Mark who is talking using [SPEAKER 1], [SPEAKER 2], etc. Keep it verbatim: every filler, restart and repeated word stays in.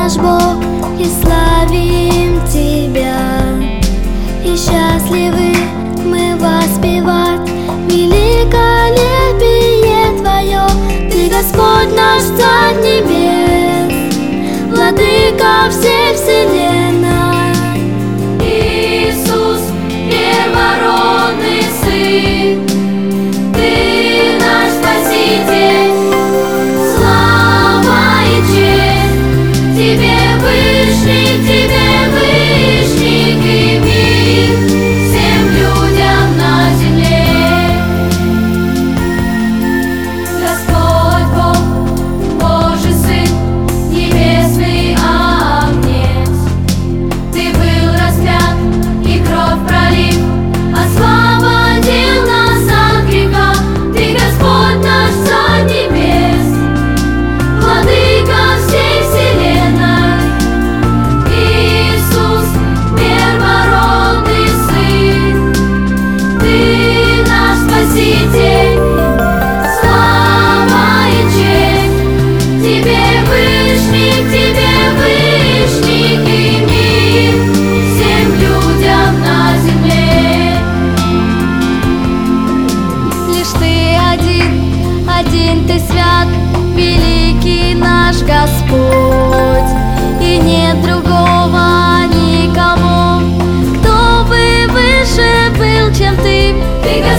[SPEAKER 1] наш Бог, и славим Тебя. И счастливы мы воспевать великолепие Твое. Ты Господь наш, Царь небес, Владыка всей вселенной.
[SPEAKER 2] Иисус, первородный Сын, Ты наш Спаситель. Слава и честь Тебе, Вышний, Тебе, Вышний, и мир всем людям на земле. Господь Бог, Божий Сын, небесный Агнец, Ты был распят и кровь пролив, освободил нас от греха. Ты Господь наш, Царь небес, Владыка всей вселенной. Иисус, первородный Сын, Ты наш Спаситель. Слава и честь Тебе, Вышний, Тебе, Вышний, и мир всем людям на земле.
[SPEAKER 1] Лишь Ты один, один Ты свят, великий наш Господь, и нет другого никого, кто бы выше был, чем Ты.
[SPEAKER 2] Ты